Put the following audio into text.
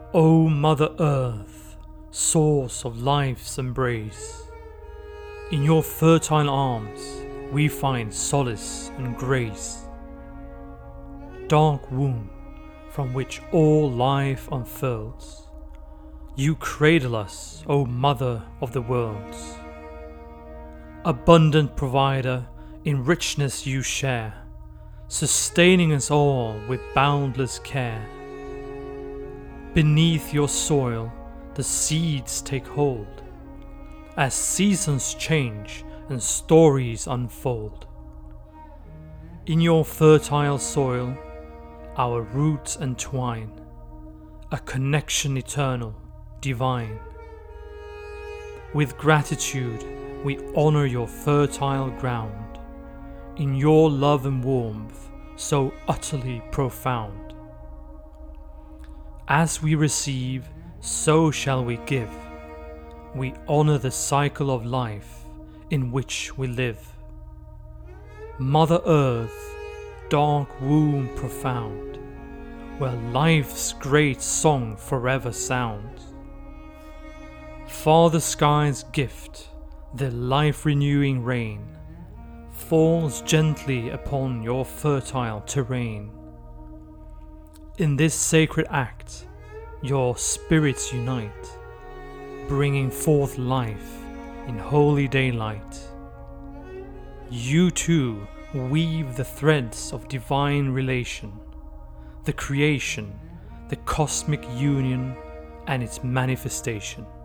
O Mother Earth, source of life's embrace, in your fertile arms we find solace and grace. Dark womb from which all life unfurls, you cradle us, O Mother of the worlds. Abundant provider, in richness you share, sustaining us all with boundless care. Beneath your soil the seeds take hold, as seasons change and stories unfold. In your fertile soil our roots entwine, a connection eternal, divine. With gratitude we honor your fertile ground, in your love and warmth so utterly profound. As we receive, so shall we give. We honor the cycle of life in which we live. Mother Earth, dark womb profound, where life's great song forever sounds. Father Sky's gift, the life-renewing rain, falls gently upon your fertile terrain. In this sacred act, your spirits unite, bringing forth life in holy daylight. You too weave the threads of divine relation, the creation, the cosmic union, and its manifestation.